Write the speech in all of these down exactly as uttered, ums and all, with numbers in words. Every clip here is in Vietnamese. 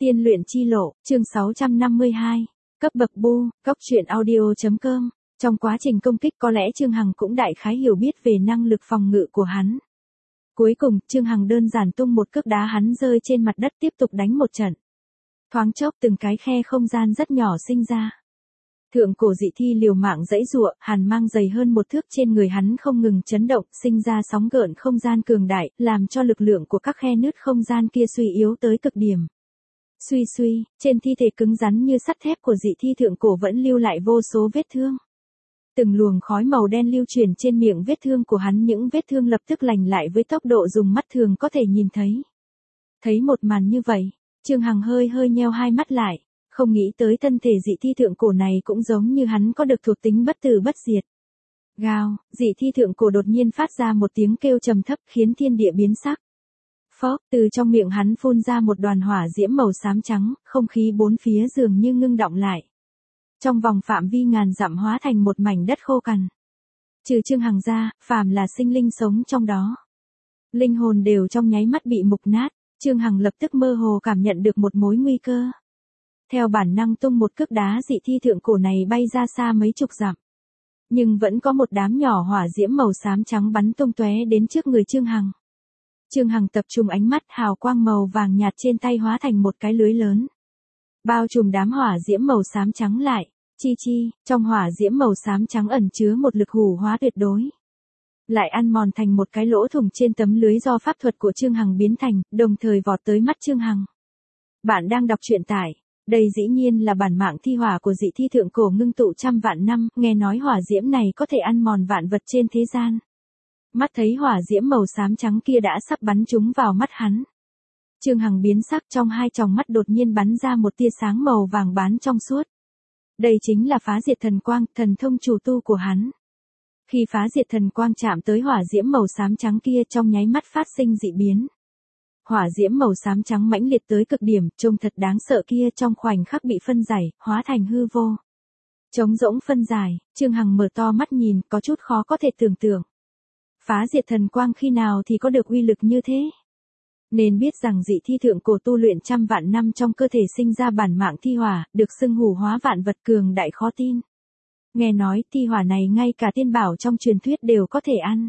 Tiên luyện chi lộ, chương sáu trăm năm mươi hai, cấp bậc bu, góc truyện audio.com. Trong quá trình công kích có lẽ Trương Hằng cũng đại khái hiểu biết về năng lực phòng ngự của hắn. Cuối cùng, Trương Hằng đơn giản tung một cước đá hắn rơi trên mặt đất tiếp tục đánh một trận. Thoáng chốc từng cái khe không gian rất nhỏ sinh ra. Thượng cổ dị thi liều mạng giãy giụa, hàn mang dày hơn một thước trên người hắn không ngừng chấn động, sinh ra sóng gợn không gian cường đại, làm cho lực lượng của các khe nứt không gian kia suy yếu tới cực điểm. Suy suy, trên thi thể cứng rắn như sắt thép của dị thi thượng cổ vẫn lưu lại vô số vết thương. Từng luồng khói màu đen lưu chuyển trên miệng vết thương của hắn, những vết thương lập tức lành lại với tốc độ dùng mắt thường có thể nhìn thấy. Thấy một màn như vậy, Trương Hằng hơi hơi nheo hai mắt lại, không nghĩ tới thân thể dị thi thượng cổ này cũng giống như hắn có được thuộc tính bất tử bất diệt. Gào, dị thi thượng cổ đột nhiên phát ra một tiếng kêu trầm thấp khiến thiên địa biến sắc. Phốc, từ trong miệng hắn phun ra một đoàn hỏa diễm màu xám trắng, không khí bốn phía dường như ngưng đọng lại. Trong vòng phạm vi ngàn dặm hóa thành một mảnh đất khô cằn. Trừ Trương Hằng ra, phàm là sinh linh sống trong đó, linh hồn đều trong nháy mắt bị mục nát. Trương Hằng lập tức mơ hồ cảm nhận được một mối nguy cơ. Theo bản năng tung một cước đá dị thi thượng cổ này bay ra xa mấy chục dặm. Nhưng vẫn có một đám nhỏ hỏa diễm màu xám trắng bắn tung tóe đến trước người Trương Hằng. Trương Hằng tập trung ánh mắt, hào quang màu vàng nhạt trên tay hóa thành một cái lưới lớn, bao trùm đám hỏa diễm màu xám trắng lại. Chi chi, trong hỏa diễm màu xám trắng ẩn chứa một lực hủ hóa tuyệt đối, lại ăn mòn thành một cái lỗ thủng trên tấm lưới do pháp thuật của Trương Hằng biến thành, đồng thời vọt tới mắt Trương Hằng. Bạn đang đọc truyện tại, đây dĩ nhiên là bản mạng thi hỏa của dị thi thượng cổ ngưng tụ trăm vạn năm, nghe nói hỏa diễm này có thể ăn mòn vạn vật trên thế gian. Mắt thấy hỏa diễm màu xám trắng kia đã sắp bắn trúng vào mắt hắn. Trương Hằng biến sắc, trong hai tròng mắt đột nhiên bắn ra một tia sáng màu vàng bán trong suốt. Đây chính là phá diệt thần quang, thần thông chủ tu của hắn. Khi phá diệt thần quang chạm tới hỏa diễm màu xám trắng kia, trong nháy mắt phát sinh dị biến. Hỏa diễm màu xám trắng mãnh liệt tới cực điểm, trông thật đáng sợ kia trong khoảnh khắc bị phân giải, hóa thành hư vô. Trống rỗng phân giải, Trương Hằng mở to mắt nhìn, có chút khó có thể tưởng tượng. Phá diệt thần quang khi nào thì có được uy lực như thế? Nên biết rằng dị thi thượng cổ tu luyện trăm vạn năm trong cơ thể sinh ra bản mạng thi hỏa, được xưng hủ hóa vạn vật, cường đại khó tin. Nghe nói thi hỏa này ngay cả tiên bảo trong truyền thuyết đều có thể ăn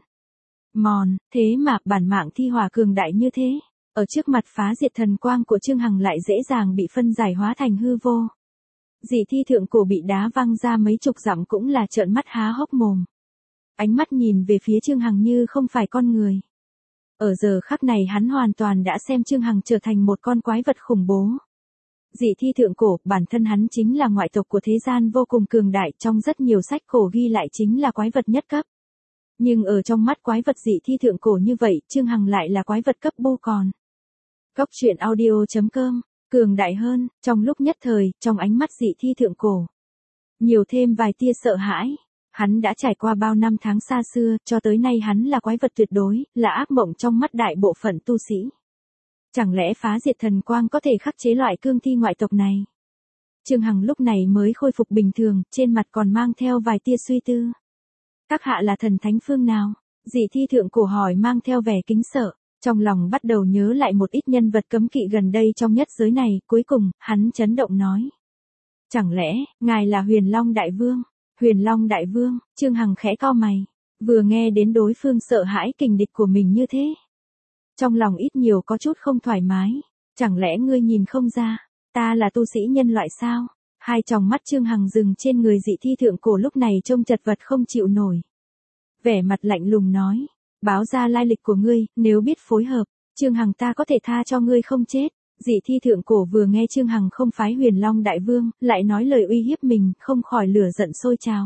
mòn, thế mà bản mạng thi hỏa cường đại như thế, ở trước mặt phá diệt thần quang của Trương Hằng lại dễ dàng bị phân giải hóa thành hư vô. Dị thi thượng cổ bị đá văng ra mấy chục dặm cũng là trợn mắt há hốc mồm. Ánh mắt nhìn về phía Trương Hằng như không phải con người. Ở giờ khắc này hắn hoàn toàn đã xem Trương Hằng trở thành một con quái vật khủng bố. Dị thi thượng cổ, bản thân hắn chính là ngoại tộc của thế gian vô cùng cường đại, trong rất nhiều sách cổ ghi lại chính là quái vật nhất cấp. Nhưng ở trong mắt quái vật dị thi thượng cổ như vậy, Trương Hằng lại là quái vật cấp bu còn. Góc truyện audio.com, cường đại hơn, trong lúc nhất thời, trong ánh mắt dị thi thượng cổ, nhiều thêm vài tia sợ hãi. Hắn đã trải qua bao năm tháng xa xưa, cho tới nay hắn là quái vật tuyệt đối, là ác mộng trong mắt đại bộ phận tu sĩ. Chẳng lẽ phá diệt thần quang có thể khắc chế loại cương thi ngoại tộc này? Trương Hằng lúc này mới khôi phục bình thường, trên mặt còn mang theo vài tia suy tư. Các hạ là thần thánh phương nào? Dị thi thượng cổ hỏi mang theo vẻ kính sợ, trong lòng bắt đầu nhớ lại một ít nhân vật cấm kỵ gần đây trong nhất giới này, cuối cùng, hắn chấn động nói. Chẳng lẽ, ngài là Huyền Long Đại Vương? Huyền Long Đại Vương, Trương Hằng khẽ cau mày, vừa nghe đến đối phương sợ hãi kình địch của mình như thế. Trong lòng ít nhiều có chút không thoải mái, chẳng lẽ ngươi nhìn không ra, ta là tu sĩ nhân loại sao? Hai tròng mắt Trương Hằng dừng trên người dị thi thượng cổ lúc này trông chật vật không chịu nổi. Vẻ mặt lạnh lùng nói, báo ra lai lịch của ngươi, nếu biết phối hợp, Trương Hằng ta có thể tha cho ngươi không chết. Dị thi thượng cổ vừa nghe Trương Hằng không phái Huyền Long Đại Vương, lại nói lời uy hiếp mình, không khỏi lửa giận sôi trào.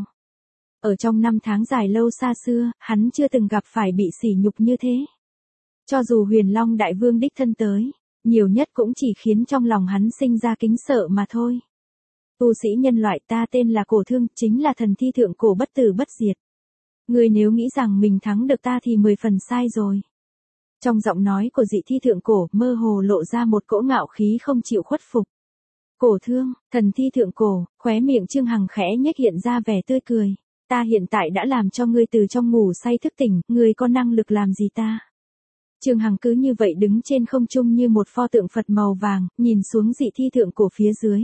Ở trong năm tháng dài lâu xa xưa, hắn chưa từng gặp phải bị sỉ nhục như thế. Cho dù Huyền Long Đại Vương đích thân tới, nhiều nhất cũng chỉ khiến trong lòng hắn sinh ra kính sợ mà thôi. Tu sĩ nhân loại, ta tên là Cổ Thương, chính là thần thi thượng cổ bất tử bất diệt. Ngươi nếu nghĩ rằng mình thắng được ta thì mười phần sai rồi. Trong giọng nói của dị thi thượng cổ, mơ hồ lộ ra một cỗ ngạo khí không chịu khuất phục. Cổ Thương, thần thi thượng cổ, khóe miệng Trương Hằng khẽ nhếch hiện ra vẻ tươi cười. Ta hiện tại đã làm cho ngươi từ trong ngủ say thức tỉnh, ngươi có năng lực làm gì ta? Trương Hằng cứ như vậy đứng trên không trung như một pho tượng Phật màu vàng, nhìn xuống dị thi thượng cổ phía dưới.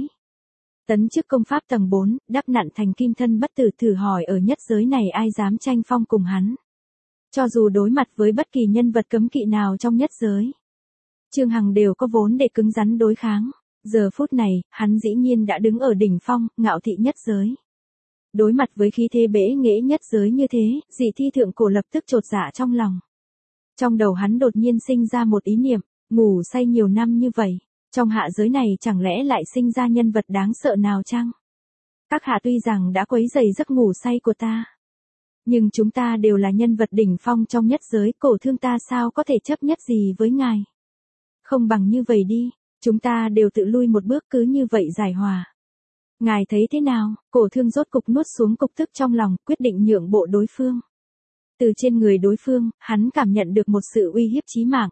Tấn chức công pháp tầng bốn, đắp nặn thành kim thân bất tử, thử hỏi ở nhất giới này ai dám tranh phong cùng hắn. Cho dù đối mặt với bất kỳ nhân vật cấm kỵ nào trong nhất giới, Trương Hằng đều có vốn để cứng rắn đối kháng. Giờ phút này, hắn dĩ nhiên đã đứng ở đỉnh phong, ngạo thị nhất giới. Đối mặt với khí thế bẽ nghễ nhất giới như thế, dị thi thượng cổ lập tức chột dạ trong lòng. Trong đầu hắn đột nhiên sinh ra một ý niệm, ngủ say nhiều năm như vậy, trong hạ giới này chẳng lẽ lại sinh ra nhân vật đáng sợ nào chăng? Các hạ tuy rằng đã quấy rầy giấc ngủ say của ta, nhưng chúng ta đều là nhân vật đỉnh phong trong nhất giới, Cổ Thương ta sao có thể chấp nhất gì với ngài? Không bằng như vậy đi, chúng ta đều tự lui một bước, cứ như vậy giải hòa. Ngài thấy thế nào? Cổ Thương rốt cục nuốt xuống cục tức trong lòng, quyết định nhượng bộ đối phương. Từ trên người đối phương, hắn cảm nhận được một sự uy hiếp chí mạng.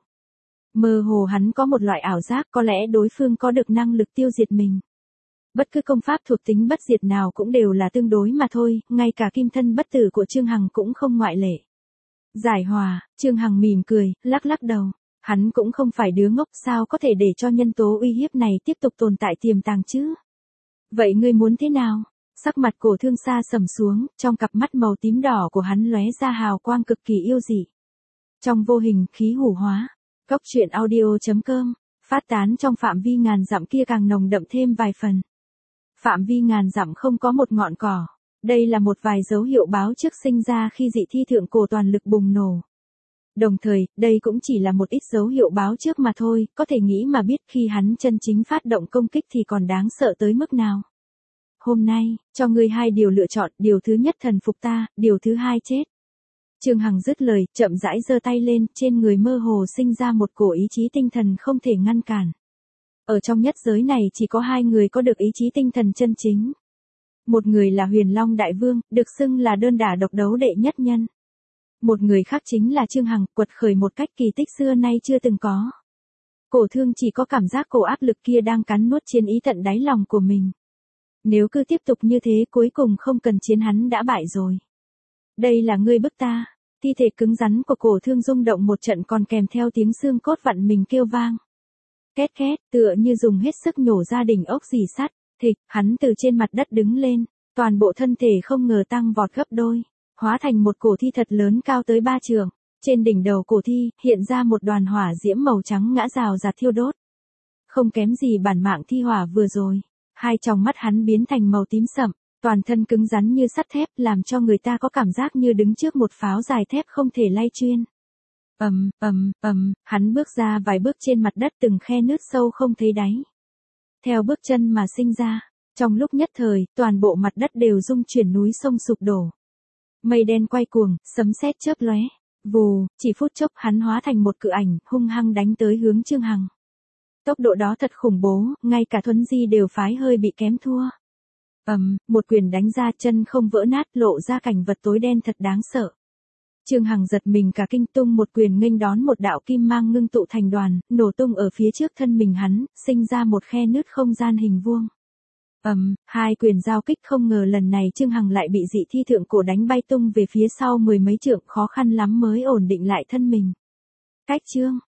Mơ hồ hắn có một loại ảo giác có lẽ đối phương có được năng lực tiêu diệt mình. Bất cứ công pháp thuộc tính bất diệt nào cũng đều là tương đối mà thôi, ngay cả kim thân bất tử của Trương Hằng cũng không ngoại lệ. Giải hòa, Trương Hằng mỉm cười, lắc lắc đầu. Hắn cũng không phải đứa ngốc, sao có thể để cho nhân tố uy hiếp này tiếp tục tồn tại tiềm tàng chứ? Vậy ngươi muốn thế nào? Sắc mặt Cổ Thương xa sầm xuống, trong cặp mắt màu tím đỏ của hắn lóe ra hào quang cực kỳ yêu dị. Trong vô hình, khí hủ hóa. Góc truyện audio chấm com, phát tán trong phạm vi ngàn dặm kia càng nồng đậm thêm vài phần. Phạm vi ngàn dặm không có một ngọn cỏ. Đây là một vài dấu hiệu báo trước sinh ra khi dị thi thượng cổ toàn lực bùng nổ. Đồng thời, đây cũng chỉ là một ít dấu hiệu báo trước mà thôi, có thể nghĩ mà biết khi hắn chân chính phát động công kích thì còn đáng sợ tới mức nào. Hôm nay, cho ngươi hai điều lựa chọn, điều thứ nhất thần phục ta, điều thứ hai chết. Trương Hằng dứt lời, chậm rãi giơ tay lên, trên người mơ hồ sinh ra một cổ ý chí tinh thần không thể ngăn cản. Ở trong nhất giới này chỉ có hai người có được ý chí tinh thần chân chính. Một người là Huyền Long Đại Vương, được xưng là đơn đả độc đấu đệ nhất nhân. Một người khác chính là Trương Hằng, quật khởi một cách kỳ tích xưa nay chưa từng có. Cổ Thương chỉ có cảm giác cổ áp lực kia đang cắn nuốt chiến ý tận đáy lòng của mình. Nếu cứ tiếp tục như thế cuối cùng không cần chiến hắn đã bại rồi. Đây là ngươi bức ta. Thi thể cứng rắn của Cổ Thương rung động một trận còn kèm theo tiếng xương cốt vặn mình kêu vang. Két két, tựa như dùng hết sức nhổ ra đỉnh ốc rỉ sắt. Thịch, hắn từ trên mặt đất đứng lên, toàn bộ thân thể không ngờ tăng vọt gấp đôi, hóa thành một cổ thi thật lớn cao tới ba trượng. Trên đỉnh đầu cổ thi, hiện ra một đoàn hỏa diễm màu trắng ngã rào rạt thiêu đốt. Không kém gì bản mạng thi hỏa vừa rồi. Hai tròng mắt hắn biến thành màu tím sậm, toàn thân cứng rắn như sắt thép, làm cho người ta có cảm giác như đứng trước một pháo dài thép không thể lay chuyên. Ầm, ầm, ầm, hắn bước ra vài bước trên mặt đất, từng khe nứt sâu không thấy đáy. Theo bước chân mà sinh ra, trong lúc nhất thời, toàn bộ mặt đất đều rung chuyển, núi sông sụp đổ. Mây đen quay cuồng, sấm sét chớp lóe. Vù, chỉ phút chốc hắn hóa thành một cự ảnh, hung hăng đánh tới hướng Trương Hằng. Tốc độ đó thật khủng bố, ngay cả Thuấn Di đều phái hơi bị kém thua. Ầm, um, một quyền đánh ra, chân không vỡ nát, lộ ra cảnh vật tối đen thật đáng sợ. Trương Hằng giật mình cả kinh, tung một quyền nghênh đón một đạo kim mang ngưng tụ thành đoàn, nổ tung ở phía trước thân mình hắn, sinh ra một khe nứt không gian hình vuông. Ầm, um, hai quyền giao kích, không ngờ lần này Trương Hằng lại bị dị thi thượng cổ đánh bay tung về phía sau mười mấy trượng, khó khăn lắm mới ổn định lại thân mình. Cách Trương